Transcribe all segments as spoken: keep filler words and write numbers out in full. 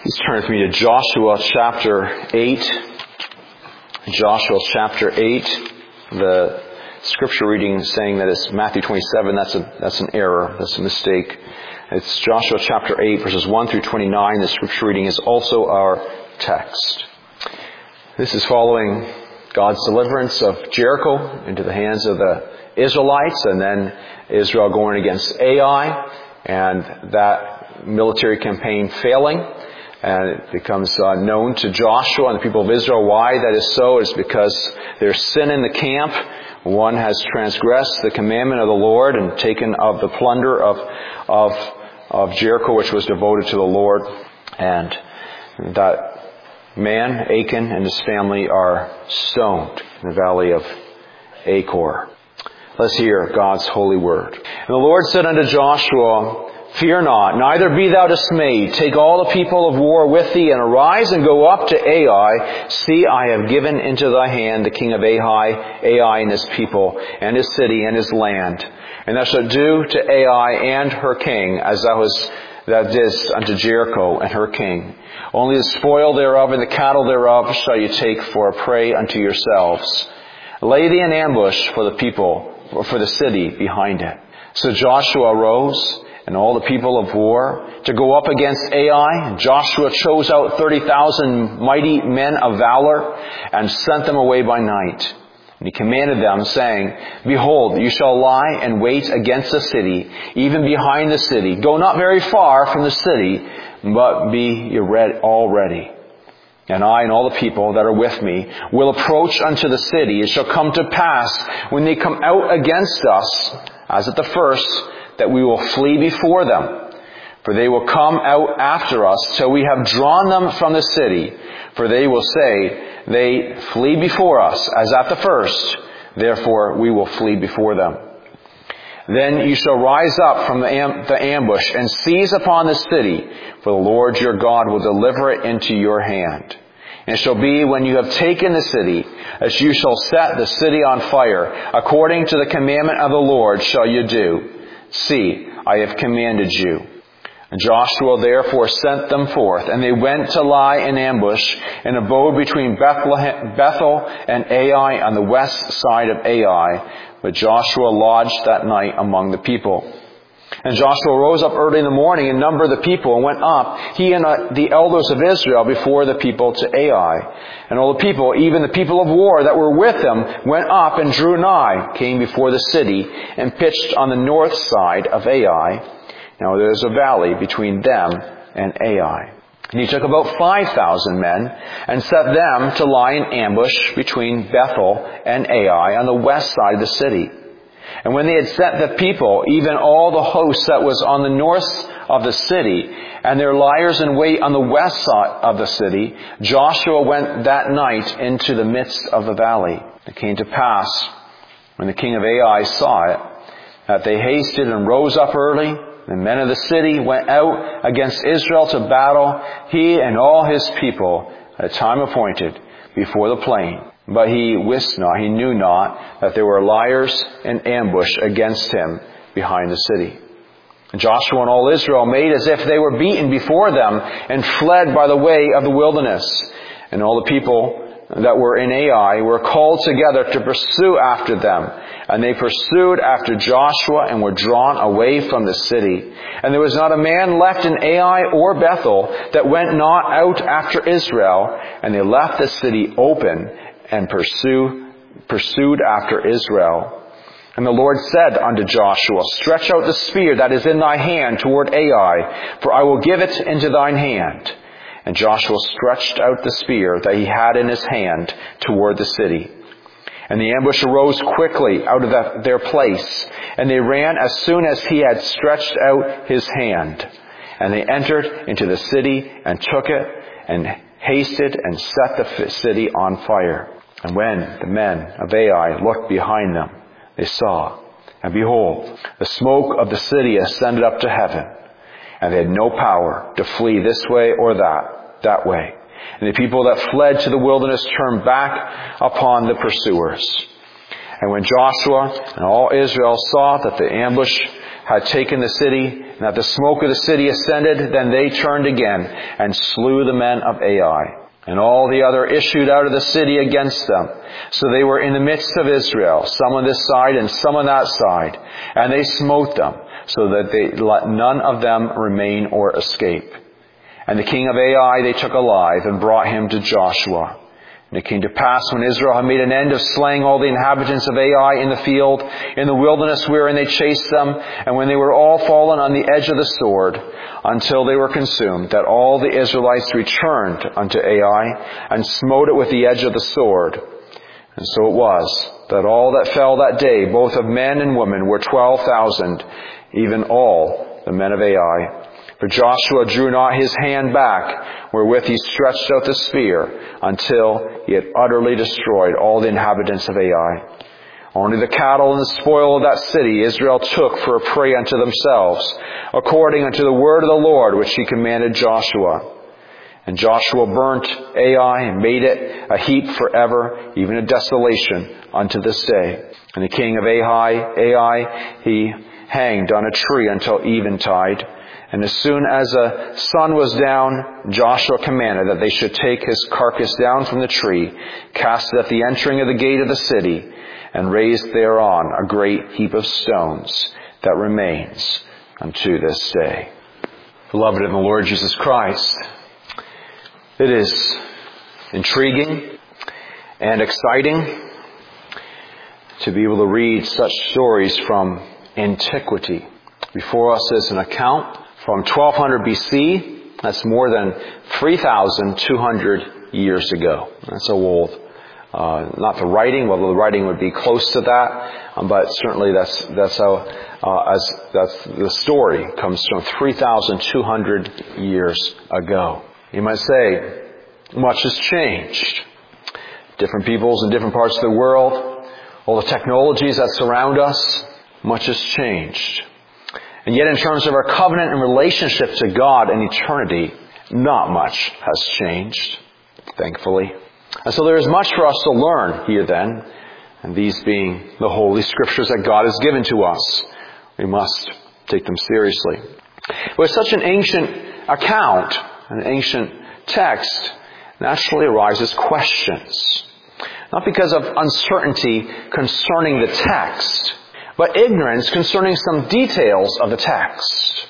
Please turn with me to Joshua chapter eight. Joshua chapter eight. The scripture reading saying that it's Matthew twenty-seven. That's a that's an error. That's a mistake. It's Joshua chapter eight, verses one through twenty-nine. The scripture reading is also our text. This is following God's deliverance of Jericho into the hands of the Israelites, and then Israel going against Ai, and that military campaign failing. And it becomes uh, known to Joshua and the people of Israel why that is so. It's because there's sin in the camp. One has transgressed the commandment of the Lord and taken of the plunder of of of Jericho, which was devoted to the Lord. And that man, Achan, and his family are stoned in the valley of Achor. Let's hear God's holy word. And the Lord said unto Joshua, Fear not, neither be thou dismayed. Take all the people of war with thee, and arise and go up to Ai. See, I have given into thy hand the king of Ai, Ai and his people, and his city, and his land. And thou shalt do to Ai and her king, as thou hast thou didst unto Jericho and her king. Only the spoil thereof and the cattle thereof shall you take for a prey unto yourselves. Lay thee in ambush for the people, or for the city behind it. So Joshua arose, and all the people of war, to go up against Ai. And Joshua chose out thirty thousand mighty men of valor, and sent them away by night. And he commanded them, saying, Behold, you shall lie and wait against the city, even behind the city. Go not very far from the city, but be all ready. And I and all the people that are with me will approach unto the city. It shall come to pass, when they come out against us, as at the first, that we will flee before them. For they will come out after us till we have drawn them from the city. For they will say, They flee before us, as at the first. Therefore we will flee before them. Then you shall rise up from the, am- the ambush and seize upon the city, for the Lord your God will deliver it into your hand. And it shall be when you have taken the city, as you shall set the city on fire, according to the commandment of the Lord shall you do. See, I have commanded you. And Joshua therefore sent them forth, and they went to lie in ambush, and abode between Bethlehem, Bethel and Ai on the west side of Ai. But Joshua lodged that night among the people. And Joshua rose up early in the morning and numbered the people, and went up, he and the elders of Israel, before the people to Ai. And all the people, even the people of war that were with them, went up and drew nigh, came before the city, and pitched on the north side of Ai. Now there is a valley between them and Ai. And he took about five thousand men, and set them to lie in ambush between Bethel and Ai on the west side of the city. And when they had set the people, even all the host that was on the north of the city, and their liers in wait on the west side of the city, Joshua went that night into the midst of the valley. It came to pass, when the king of Ai saw it, that they hasted and rose up early. The men of the city went out against Israel to battle, he and all his people, at a time appointed, before the plain. But he wist not, he knew not, that there were liers in ambush against him behind the city. And Joshua and all Israel made as if they were beaten before them, and fled by the way of the wilderness. And all the people that were in Ai were called together to pursue after them. And they pursued after Joshua, and were drawn away from the city. And there was not a man left in Ai or Bethel that went not out after Israel. And they left the city open, and pursue, pursued after Israel. And the Lord said unto Joshua, Stretch out the spear that is in thy hand toward Ai, for I will give it into thine hand. And Joshua stretched out the spear that he had in his hand toward the city. And the ambush arose quickly out of the, their place, and they ran as soon as he had stretched out his hand. And they entered into the city, and took it, and hasted, and set the city on fire. And when the men of Ai looked behind them, they saw, and behold, the smoke of the city ascended up to heaven. And they had no power to flee this way or that, that way. And the people that fled to the wilderness turned back upon the pursuers. And when Joshua and all Israel saw that the ambush had taken the city, and that the smoke of the city ascended, then they turned again and slew the men of Ai. And all the other issued out of the city against them. So they were in the midst of Israel, some on this side and some on that side. And they smote them, so that they let none of them remain or escape. And the king of Ai they took alive and brought him to Joshua. And it came to pass when Israel had made an end of slaying all the inhabitants of Ai in the field, in the wilderness wherein they chased them, and when they were all fallen on the edge of the sword, until they were consumed, that all the Israelites returned unto Ai, and smote it with the edge of the sword. And so it was, that all that fell that day, both of men and women, were twelve thousand, even all the men of Ai. For Joshua drew not his hand back, wherewith he stretched out the spear, until he had utterly destroyed all the inhabitants of Ai. Only the cattle and the spoil of that city Israel took for a prey unto themselves, according unto the word of the Lord which he commanded Joshua. And Joshua burnt Ai and made it a heap forever, even a desolation unto this day. And the king of Ai, Ai, he hanged on a tree until eventide. And as soon as the sun was down, Joshua commanded that they should take his carcass down from the tree, cast it at the entering of the gate of the city, and raise thereon a great heap of stones that remains unto this day. Beloved in the Lord Jesus Christ, it is intriguing and exciting to be able to read such stories from antiquity. Before us is an account from twelve hundred B C, that's more than three thousand two hundred years ago. That's so old. Uh, not the writing, well, the writing would be close to that, um, but certainly that's that's how uh, as that's the story comes from three thousand two hundred years ago. You might say, much has changed. Different peoples in different parts of the world, all the technologies that surround us, much has changed. And yet in terms of our covenant and relationship to God and eternity, not much has changed, thankfully. And so there is much for us to learn here then, and these being the Holy Scriptures that God has given to us. We must take them seriously. With such an ancient account, an ancient text, naturally arises questions. Not because of uncertainty concerning the text, but ignorance concerning some details of the text.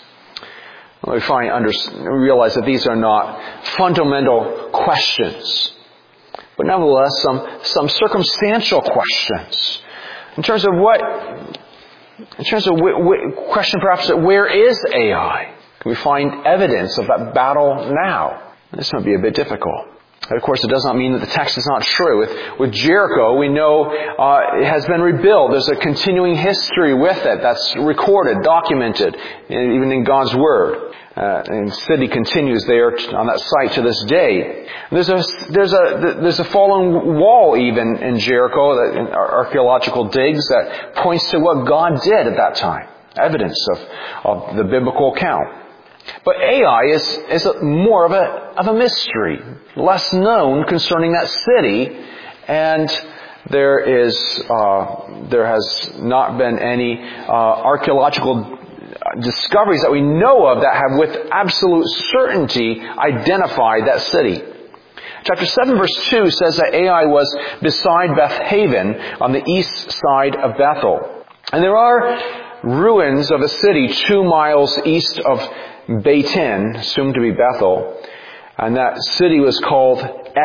We find, under, realize that these are not fundamental questions, but nevertheless some some circumstantial questions in terms of what, in terms of wh- wh- question perhaps that where is Ai? Can we find evidence of that battle now? This might be a bit difficult. But of course, it does not mean that the text is not true. With, with Jericho, we know uh, it has been rebuilt. There's a continuing history with it that's recorded, documented, even in God's Word. Uh, and the city continues there on that site to this day. There's a there's a there's a fallen wall even in Jericho, that, in archaeological digs, that points to what God did at that time. Evidence of, of the biblical account. But Ai is, is a, more of a, of a mystery, less known concerning that city, and there is, uh, there has not been any, uh, archaeological discoveries that we know of that have with absolute certainty identified that city. Chapter seven verse two says that Ai was beside Bethaven on the east side of Bethel. And there are ruins of a city two miles east of Beitin, soon to be Bethel, and that city was called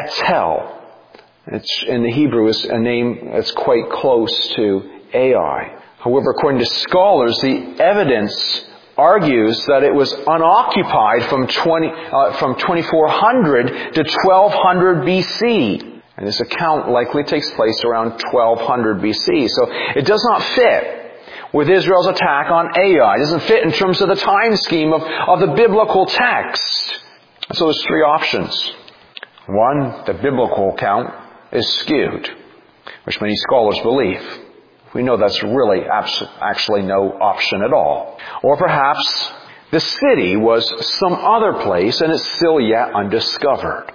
Etel. It's, in the Hebrew, is a name that's quite close to Ai. However, according to scholars, the evidence argues that it was unoccupied from twenty uh, from twenty-four hundred to twelve hundred B C. And this account likely takes place around twelve hundred B C. So it does not fit with Israel's attack on Ai. It doesn't fit in terms of the time scheme of, of the biblical text. So there's three options. One, the biblical account is skewed, which many scholars believe. We know that's really abs- actually no option at all. Or perhaps the city was some other place and it's still yet undiscovered.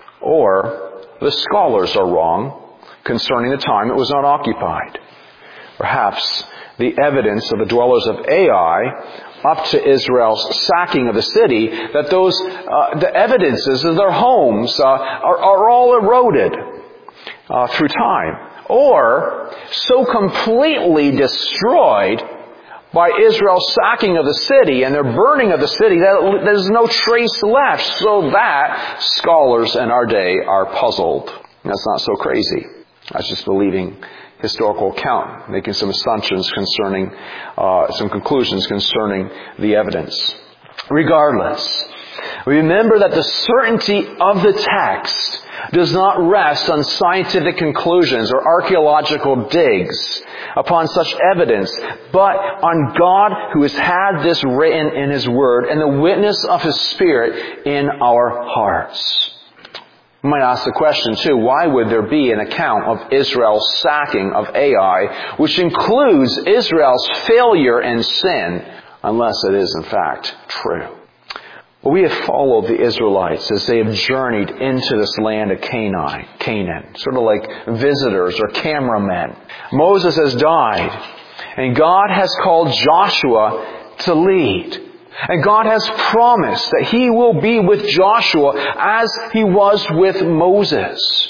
Or the scholars are wrong concerning the time it was unoccupied. Perhaps the evidence of the dwellers of Ai up to Israel's sacking of the city that those uh, the evidences of their homes uh, are, are all eroded uh, through time, or so completely destroyed by Israel's sacking of the city and their burning of the city that there's no trace left, so that scholars in our day are puzzled. That's not so crazy. That's just believing historical account, making some assumptions concerning, uh, some conclusions concerning the evidence. Regardless, remember that the certainty of the text does not rest on scientific conclusions or archaeological digs upon such evidence, but on God who has had this written in His Word and the witness of His Spirit in our hearts. You might ask the question too, why would there be an account of Israel's sacking of Ai, which includes Israel's failure and sin, unless it is in fact true? Well, we have followed the Israelites as they have journeyed into this land of Canaan, Canaan, sort of like visitors or cameramen. Moses has died, and God has called Joshua to lead. And God has promised that He will be with Joshua as He was with Moses.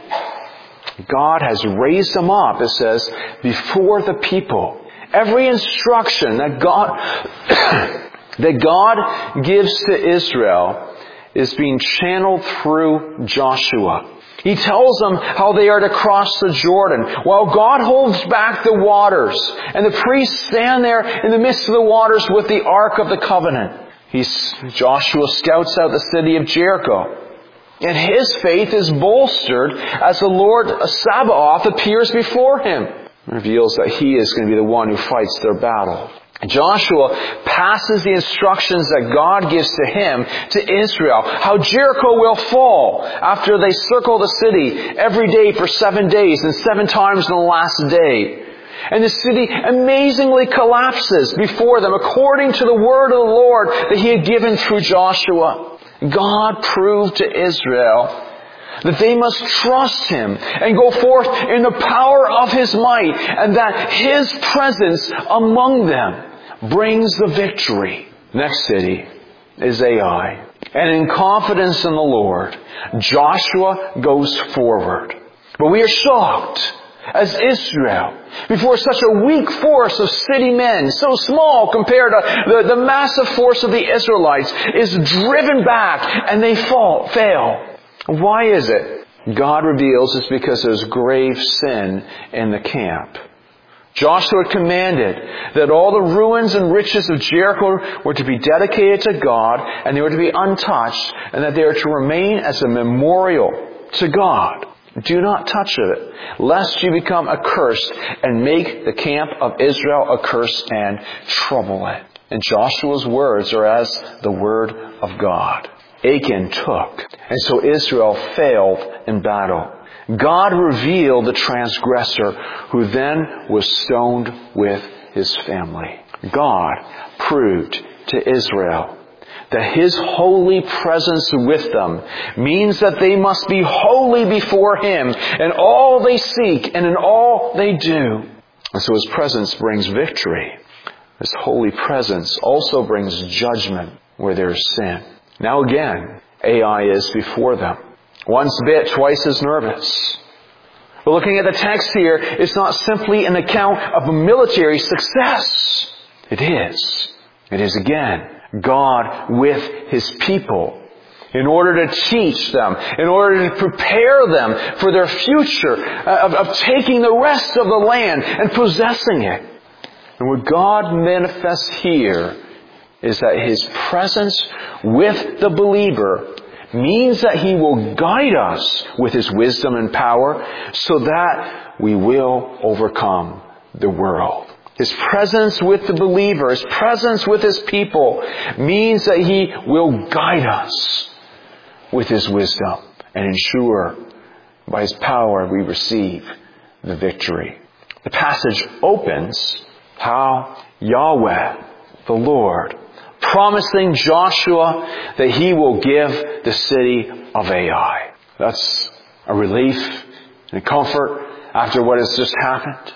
God has raised him up, it says, before the people. Every instruction that God that God gives to Israel is being channeled through Joshua. He tells them how they are to cross the Jordan, while God holds back the waters, and the priests stand there in the midst of the waters with the Ark of the Covenant. He's, Joshua scouts out the city of Jericho, and his faith is bolstered as the Lord Sabaoth appears before him. It reveals that he is going to be the one who fights their battle. Joshua passes the instructions that God gives to him to Israel, how Jericho will fall after they circle the city every day for seven days and seven times in the last day. And the city amazingly collapses before them according to the word of the Lord that He had given through Joshua. God proved to Israel that they must trust Him and go forth in the power of His might, and that His presence among them brings the victory. Next city is Ai. And in confidence in the Lord, Joshua goes forward. But we are shocked as Israel, before such a weak force of city men, so small compared to the, the massive force of the Israelites, is driven back and they fall, fail. Why is it? God reveals it's because there's grave sin in the camp. Joshua commanded that all the ruins and riches of Jericho were to be dedicated to God, and they were to be untouched, and that they are to remain as a memorial to God. Do not touch it, lest you become accursed and make the camp of Israel accursed and trouble it. And Joshua's words are as the word of God. Achan took, and so Israel failed in battle. God revealed the transgressor, who then was stoned with his family. God proved to Israel that His holy presence with them means that they must be holy before Him in all they seek and in all they do. And so His presence brings victory. His holy presence also brings judgment where there is sin. Now again, Ai is before them. Once bit, twice as nervous. But looking at the text here, it's not simply an account of a military success. It is. It is again God with His people in order to teach them, in order to prepare them for their future of, of taking the rest of the land and possessing it. And what God manifests here is that His presence with the believer means that He will guide us with His wisdom and power so that we will overcome the world. His presence with the believer, His presence with His people means that He will guide us with His wisdom and ensure by His power we receive the victory. The passage opens how Yahweh, the Lord, promising Joshua that He will give the city of Ai. That's a relief and a comfort after what has just happened.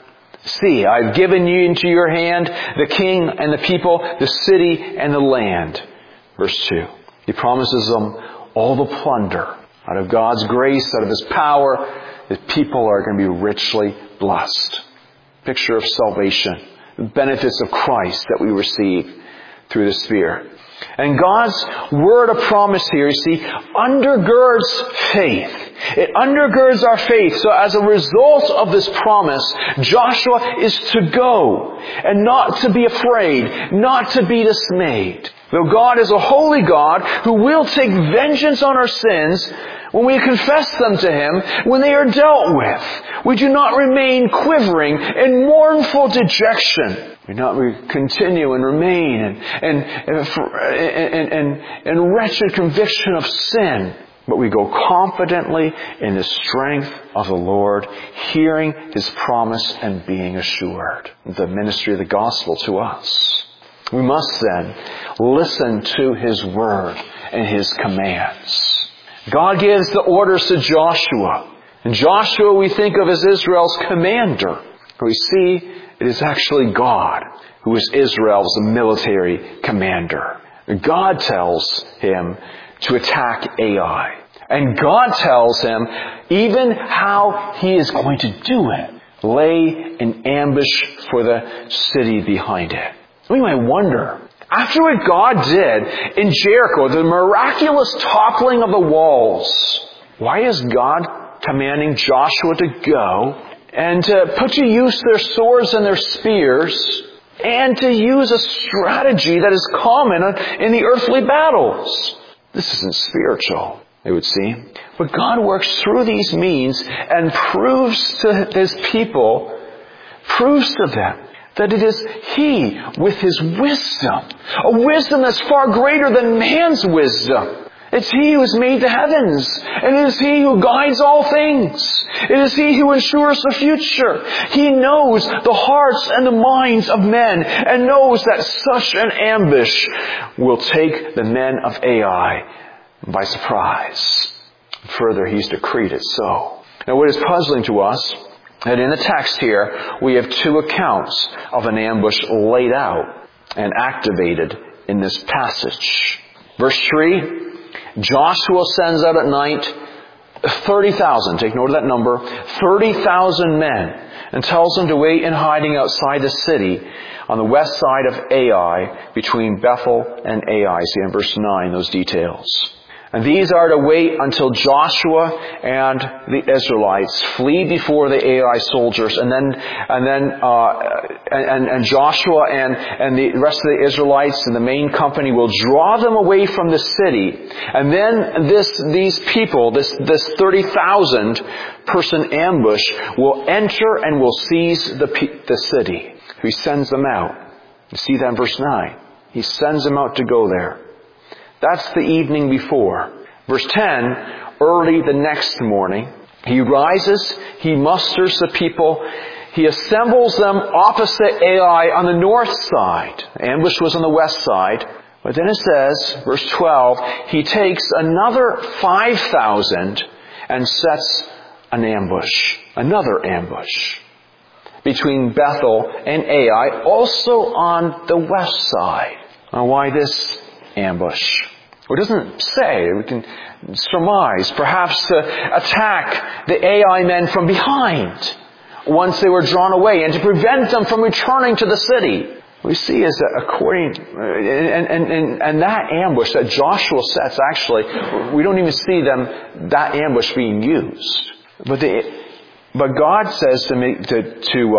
See, I've given you into your hand the king and the people, the city and the land. Verse two. He promises them all the plunder. Out of God's grace, out of His power, His people are going to be richly blessed. Picture of salvation. The benefits of Christ that we receive through the Spirit. And God's word of promise here, you see, undergirds faith. It undergirds our faith. So as a result of this promise, Joshua is to go and not to be afraid, not to be dismayed. Though God is a holy God who will take vengeance on our sins when we confess them to Him, when they are dealt with, we do not remain quivering in mournful dejection. We not we continue and remain in, in, in, in, in wretched conviction of sin. But we go confidently in the strength of the Lord, hearing His promise and being assured. The ministry of the gospel to us. We must then listen to His word and His commands. God gives the orders to Joshua. And Joshua we think of as Israel's commander. We see it is actually God who is Israel's military commander. God tells him to attack Ai. And God tells him even how he is going to do it. Lay an ambush for the city behind it. We might wonder, after what God did in Jericho, the miraculous toppling of the walls, why is God commanding Joshua to go and to put to use their swords and their spears, and to use a strategy that is common in the earthly battles? This isn't spiritual, it would seem. But God works through these means and proves to His people, proves to them, that it is He with His wisdom, a wisdom that's far greater than man's wisdom. It's He who has made the heavens. And it is He who guides all things. It is He who ensures the future. He knows the hearts and the minds of men and knows that such an ambush will take the men of Ai by surprise. Further, He's decreed it so. Now, what is puzzling to us, that in the text here, we have two accounts of an ambush laid out and activated in this passage. Verse three, Joshua sends out at night thirty thousand, take note of that number, thirty thousand men, and tells them to wait in hiding outside the city on the west side of Ai, between Bethel and Ai. See in verse nine those details. And these are to wait until Joshua and the Israelites flee before the Ai soldiers, and then and then uh, and, and Joshua and and the rest of the Israelites and the main company will draw them away from the city, and then this these people, this this thirty thousand person ambush will enter and will seize the the city. He sends them out. You see that in verse nine. He sends them out to go there. That's the evening before. Verse ten, early the next morning, he rises, he musters the people, he assembles them opposite Ai on the north side. The ambush was on the west side. But then it says, verse twelve, he takes another five thousand and sets an ambush, another ambush, between Bethel and Ai, also on the west side. Now, why this ambush? Well, it doesn't say. We can surmise, perhaps to attack the Ai men from behind once they were drawn away, and to prevent them from returning to the city. We see is that according, and, and, and, and that ambush that Joshua sets, actually, we don't even see them, that ambush being used. But the, but God says to make, to, to,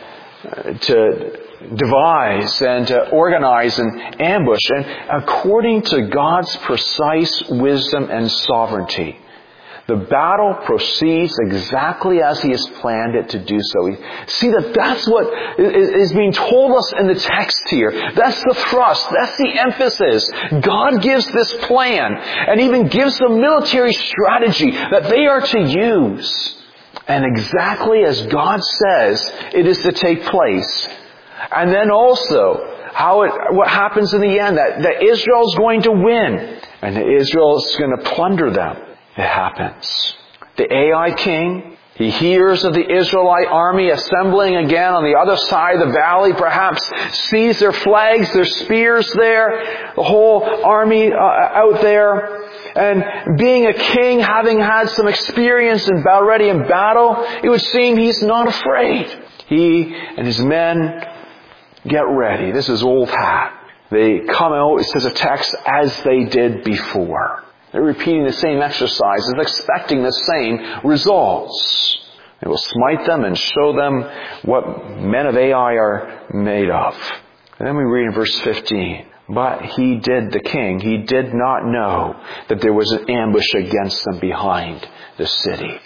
uh, to, devise and to organize an ambush, and according to God's precise wisdom and sovereignty, the battle proceeds exactly as He has planned it to do so. We see that that's what is being told us in the text here. That's the thrust. That's the emphasis. God gives this plan and even gives the military strategy that they are to use. And exactly as God says it is to take place. And then also, how it, what happens in the end, that, that Israel is going to win. And that Israel is going to plunder them. It happens. The Ai king He hears of the Israelite army assembling again on the other side of the valley, perhaps sees their flags, their spears there, the whole army uh, out there. And being a king, having had some experience in already in battle, it would seem he's not afraid. He and his men get ready. This is old hat. They come out, it says a text, as they did before. They're repeating the same exercises, expecting the same results. It will smite them and show them what men of Ai are made of. And then we read in verse fifteen, but he did, the king, he did not know that there was an ambush against them behind the city.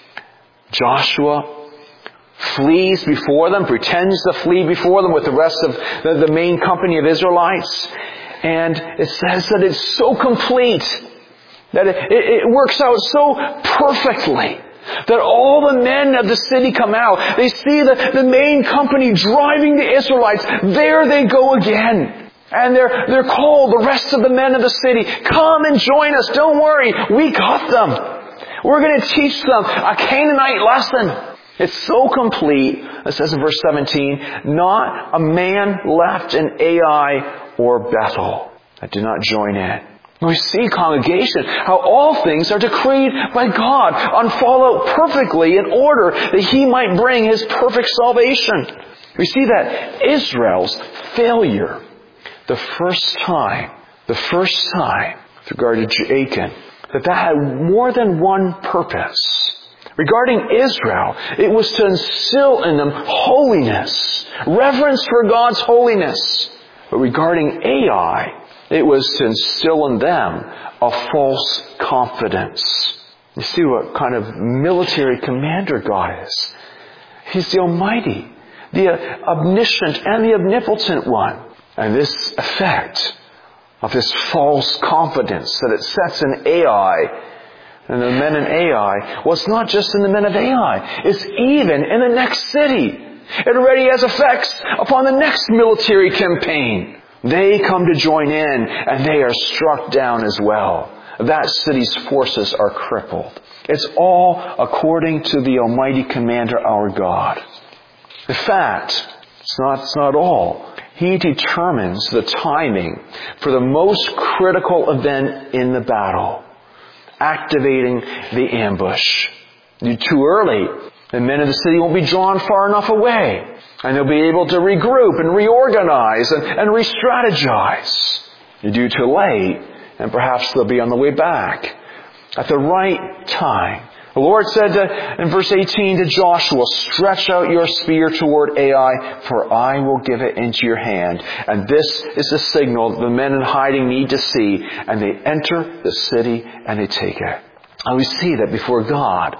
Joshua flees before them, pretends to flee before them with the rest of the, the main company of Israelites. And it says that it's so complete, that it, it, it works out so perfectly, that all the men of the city come out. They see the, the main company driving the Israelites. There they go again. And they're, they're called, the rest of the men of the city, come and join us. Don't worry, we got them. We're going to teach them a Canaanite lesson. It's so complete, it says in verse seventeen, not a man left in Ai or Bethel that did not join in. We see, congregation, how all things are decreed by God, unfold out perfectly in order that He might bring His perfect salvation. We see that Israel's failure, the first time, the first time, with regard to Achan, that that had more than one purpose. Regarding Israel, it was to instill in them holiness, reverence for God's holiness. But regarding Ai, it was to instill in them a false confidence. You see what kind of military commander God is. He's the Almighty, the omniscient and the omnipotent one. And this effect of this false confidence that it sets in Ai and the men in Ai, well, it's not just in the men of Ai. It's even in the next city. It already has effects upon the next military campaign. They come to join in, and they are struck down as well. That city's forces are crippled. It's all according to the Almighty Commander, our God. In fact, it's not, it's not all. He determines the timing for the most critical event in the battle, activating the ambush. Too early, the men of the city won't be drawn far enough away. And they'll be able to regroup and reorganize and, and re-strategize. You do too late, and perhaps they'll be on the way back at the right time. The Lord said to, in verse eighteen to Joshua, stretch out your spear toward Ai, for I will give it into your hand. And this is the signal the men in hiding need to see. And they enter the city and they take it. And we see that before God,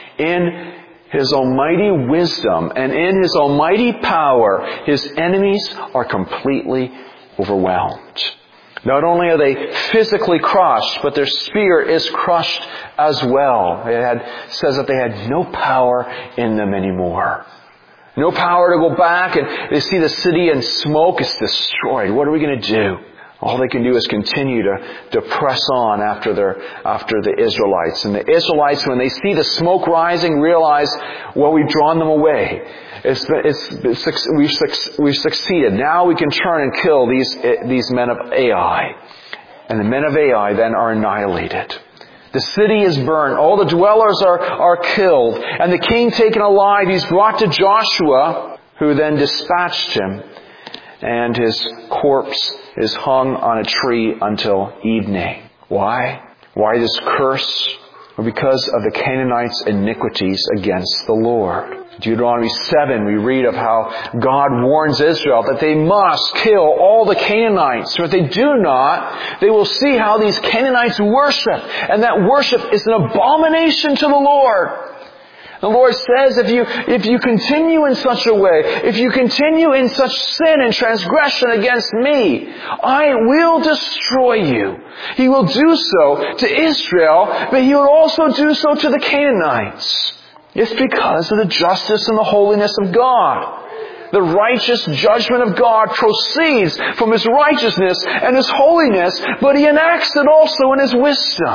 in His almighty wisdom and in His almighty power, His enemies are completely overwhelmed. Not only are they physically crushed, but their spirit is crushed as well. It had, says that they had no power in them anymore. No power to go back, and they see the city in smoke. It's destroyed. What are we going to do? All they can do is continue to, to press on after their, after the Israelites. And the Israelites, when they see the smoke rising, realize, well, we've drawn them away. It's, it's, it's, we've, we've succeeded. Now we can turn and kill these, these men of Ai. And the men of Ai then are annihilated. The city is burned. All the dwellers are, are killed. And the king taken alive, he's brought to Joshua, who then dispatched him. And his corpse is hung on a tree until evening. Why? Why this curse? Well, because of the Canaanites' iniquities against the Lord. Deuteronomy seven, we read of how God warns Israel that they must kill all the Canaanites. For if they do not, they will see how these Canaanites worship. And that worship is an abomination to the Lord. The Lord says, if you, if you continue in such a way, if you continue in such sin and transgression against me, I will destroy you. He will do so to Israel, but He will also do so to the Canaanites. It's because of the justice and the holiness of God. The righteous judgment of God proceeds from His righteousness and His holiness, but He enacts it also in His wisdom.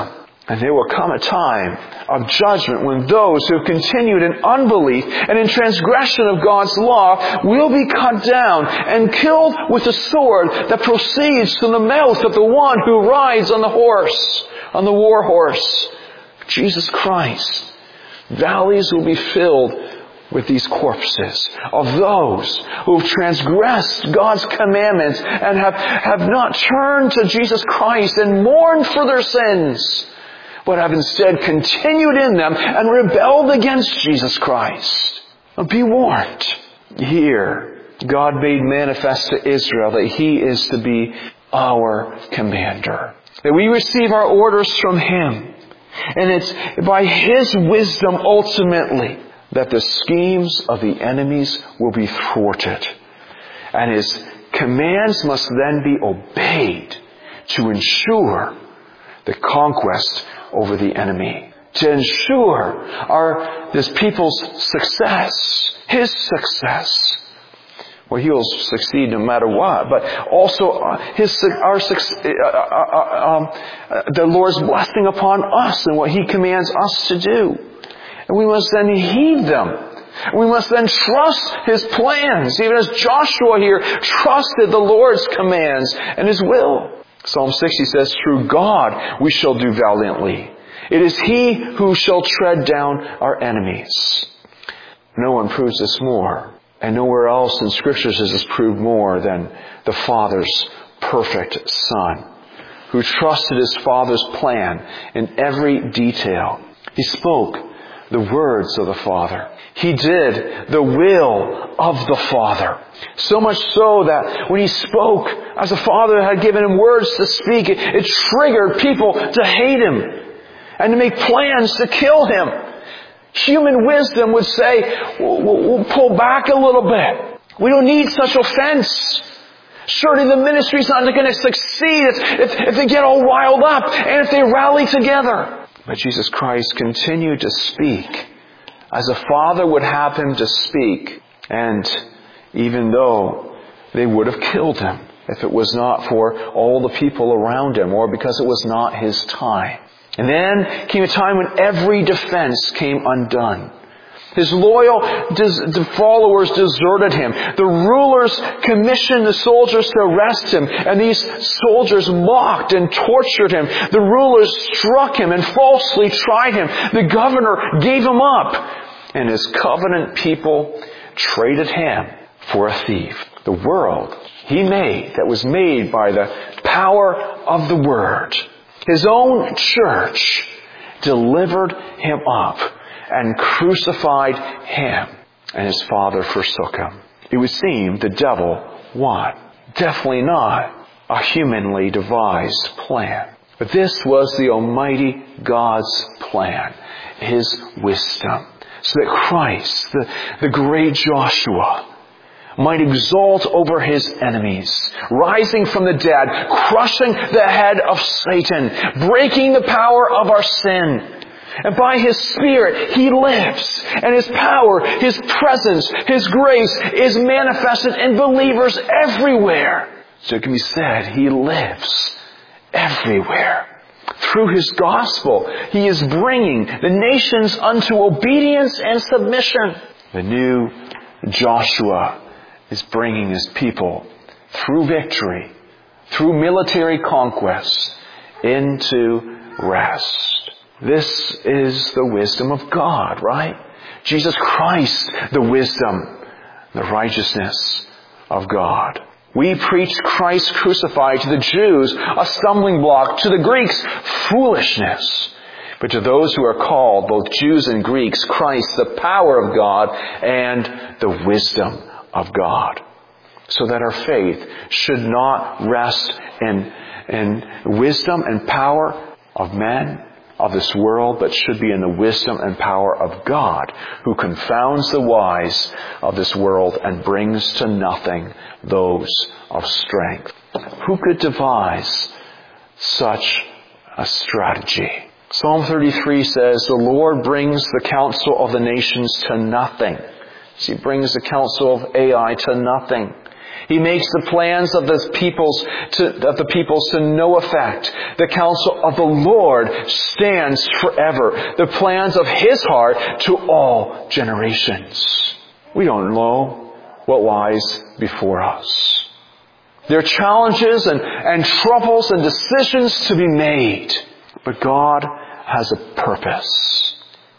And there will come a time of judgment when those who have continued in unbelief and in transgression of God's law will be cut down and killed with the sword that proceeds from the mouth of the one who rides on the horse, on the war horse, Jesus Christ. Valleys will be filled with these corpses of those who have transgressed God's commandments and have, have not turned to Jesus Christ and mourned for their sins, but have instead continued in them and rebelled against Jesus Christ. Be warned. Here, God made manifest to Israel that He is to be our commander, that we receive our orders from Him. And it's by His wisdom ultimately that the schemes of the enemies will be thwarted. And His commands must then be obeyed to ensure the conquest over the enemy. To ensure our this people's success, His success. Well, He'll succeed no matter what, but also His our uh, um, the Lord's blessing upon us and what He commands us to do. And we must then heed them. We must then trust His plans, even as Joshua here trusted the Lord's commands and His will. Psalm sixty says, "Through God we shall do valiantly. It is He who shall tread down our enemies." No one proves this more, and nowhere else in Scriptures is this proved more than the Father's perfect Son, who trusted His Father's plan in every detail. He spoke the words of the Father. He did the will of the Father. So much so that when He spoke, as the Father had given Him words to speak, it, it triggered people to hate Him and to make plans to kill Him. Human wisdom would say, we'll, we'll pull back a little bit. We don't need such offense. Surely the ministry's not going to succeed if, if, if they get all riled up and if they rally together. But Jesus Christ continued to speak as the Father would have Him to speak. And even though they would have killed Him if it was not for all the people around Him or because it was not His time. And then came a time when every defense came undone. His loyal des- followers deserted Him. The rulers commissioned the soldiers to arrest Him, and these soldiers mocked and tortured Him. The rulers struck Him and falsely tried Him. The governor gave Him up, and His covenant people traded Him for a thief. The world He made, that was made by the power of the Word, His own church, delivered Him up and crucified Him, and His Father forsook Him. It would seem the devil won. Definitely not a humanly devised plan. But this was the Almighty God's plan, His wisdom, so that Christ, the, the great Joshua, might exalt over His enemies, rising from the dead, crushing the head of Satan, breaking the power of our sin. And by His Spirit, He lives. And His power, His presence, His grace is manifested in believers everywhere. So it can be said, He lives everywhere. Through His gospel, He is bringing the nations unto obedience and submission. The new Joshua is bringing His people through victory, through military conquest, into rest. This is the wisdom of God, right? Jesus Christ, the wisdom, the righteousness of God. We preach Christ crucified, to the Jews a stumbling block, to the Greeks foolishness. But to those who are called, both Jews and Greeks, Christ, the power of God and the wisdom of God. So that our faith should not rest in, in wisdom and power of men, of this world, but should be in the wisdom and power of God, who confounds the wise of this world and brings to nothing those of strength. Who could devise such a strategy? Psalm thirty-three says, "The Lord brings the counsel of the nations to nothing." He brings the counsel of Ai to nothing. He makes the plans of the peoples to, of the peoples to no effect. The counsel of the Lord stands forever. The plans of His heart to all generations. We don't know what lies before us. There are challenges and, and troubles and decisions to be made. But God has a purpose.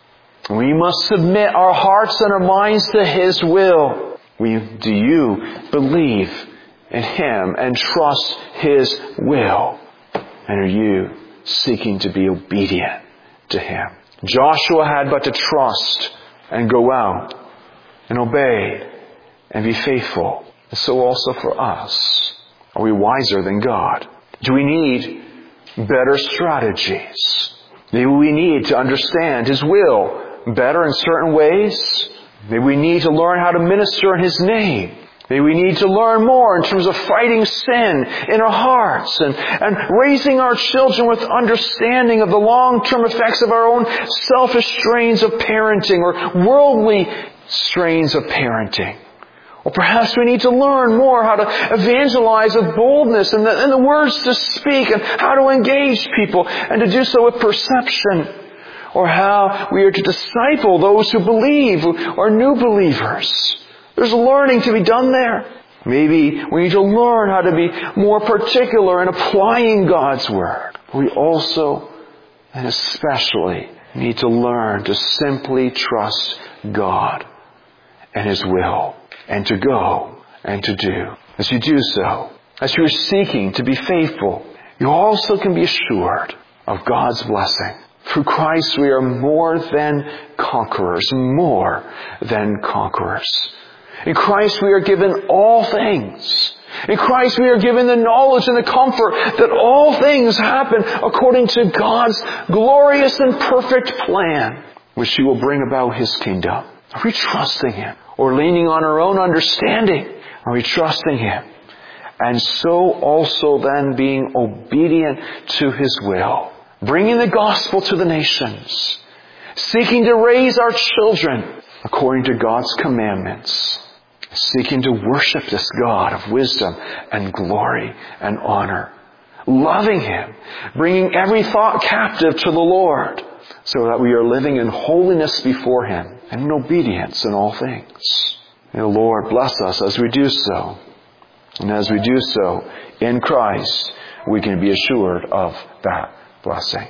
We must submit our hearts and our minds to His will. We, do you believe in Him and trust His will? And are you seeking to be obedient to Him? Joshua had but to trust and go out and obey and be faithful. So also for us. Are we wiser than God? Do we need better strategies? Maybe we need to understand His will better in certain ways. Maybe we need to learn how to minister in His name. Maybe we need to learn more in terms of fighting sin in our hearts and, and raising our children with understanding of the long-term effects of our own selfish strains of parenting or worldly strains of parenting. Or perhaps we need to learn more how to evangelize with boldness and the, and the words to speak and how to engage people and to do so with perception. Or how we are to disciple those who believe or new believers. There's learning to be done there. Maybe we need to learn how to be more particular in applying God's Word. We also, and especially, need to learn to simply trust God and His will, and to go and to do. As you do so, as you are seeking to be faithful, you also can be assured of God's blessing. Through Christ we are more than conquerors, more than conquerors. In Christ we are given all things. In Christ we are given the knowledge and the comfort that all things happen according to God's glorious and perfect plan, which He will bring about His kingdom. Are we trusting Him? Or leaning on our own understanding? Are we trusting Him? And so also then being obedient to His will. Bringing the gospel to the nations. Seeking to raise our children according to God's commandments. Seeking to worship this God of wisdom and glory and honor. Loving Him. Bringing every thought captive to the Lord. So that we are living in holiness before Him and in obedience in all things. May the Lord bless us as we do so. And as we do so in Christ, we can be assured of that blessing.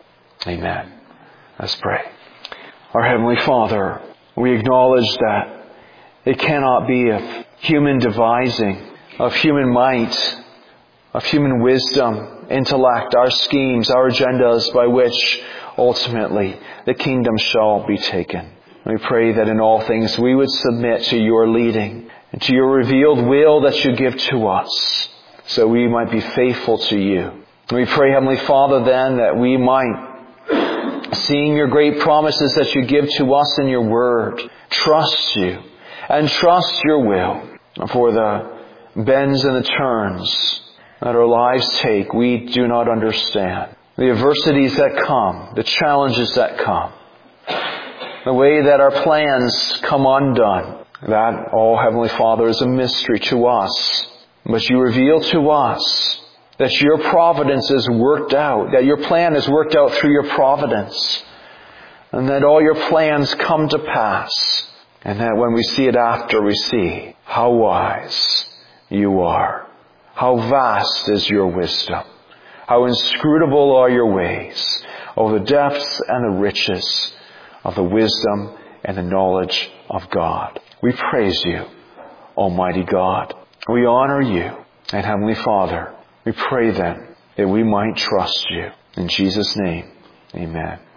Amen. Let's pray. Our Heavenly Father, we acknowledge that it cannot be of human devising, of human might, of human wisdom, intellect, our schemes, our agendas by which ultimately the kingdom shall be taken. We pray that in all things we would submit to Your leading and to Your revealed will that You give to us so we might be faithful to You. We pray, Heavenly Father, then that we might, seeing Your great promises that You give to us in Your Word, trust You and trust Your will. For the bends and the turns that our lives take, we do not understand. The adversities that come, the challenges that come, the way that our plans come undone, that all, Heavenly Father, is a mystery to us. But You reveal to us that Your providence is worked out, that Your plan is worked out through Your providence, and that all Your plans come to pass, and that when we see it after, we see how wise You are, how vast is Your wisdom, how inscrutable are Your ways, oh, the depths and the riches of the wisdom and the knowledge of God. We praise You, Almighty God. We honor You, and Heavenly Father, we pray then that we might trust You. In Jesus' name, amen.